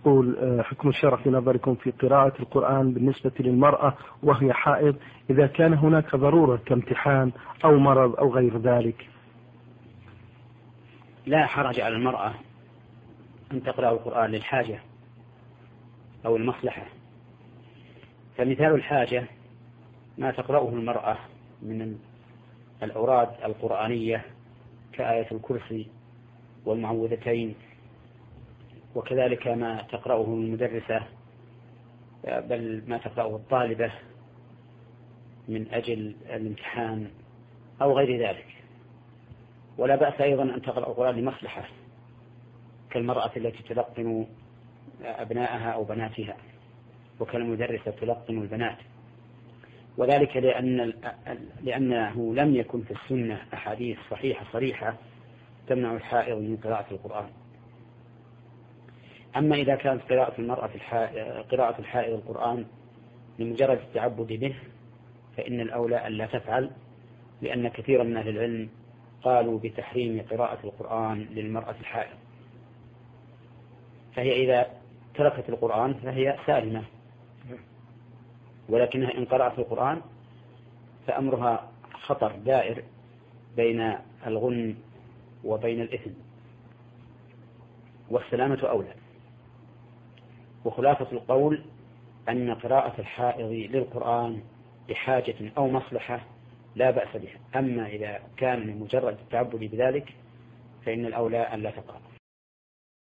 يقول حكم الشرع في نظركم في قراءة القرآن بالنسبة للمرأة وهي حائض إذا كان هناك ضرورة كامتحان أو مرض أو غير ذلك؟ لا حرج على المرأة أن تقرأ القرآن للحاجة أو المصلحة. فمثال الحاجة ما تقرأه المرأة من الأوراد القرآنية كآية الكرسي والمعوذتين، وكذلك ما تقرأه المدرسة بل ما تقرأه الطالبة من أجل الامتحان أو غير ذلك. ولا بأس أيضا أن تقرأ القرآن لمصلحة كالمرأة التي تلقن أبنائها أو بناتها، وكالمدرسة تلقن البنات، وذلك لأنه لم يكن في السنة أحاديث صحيحة صريحة تمنع الحائض من قراءة القرآن. أما إذا كانت قراءة الحائض القرآن لمجرد التعبد به فإن الأولى أن لا تفعل، لأن كثيرا من أهل العلم قالوا بتحريم قراءة القرآن للمرأة الحائض، فهي إذا تركت القرآن فهي سالمة، ولكنها إن قرأت القرآن فأمرها خطر دائر بين الغن وبين الإثم، والسلامة أولى. وخلاصة القول أن قراءة الحائض للقرآن لحاجة أو مصلحة لا بأس بها، أما إذا كان لمجرد التعبد بذلك فإن الأولى أن لا تقرأ.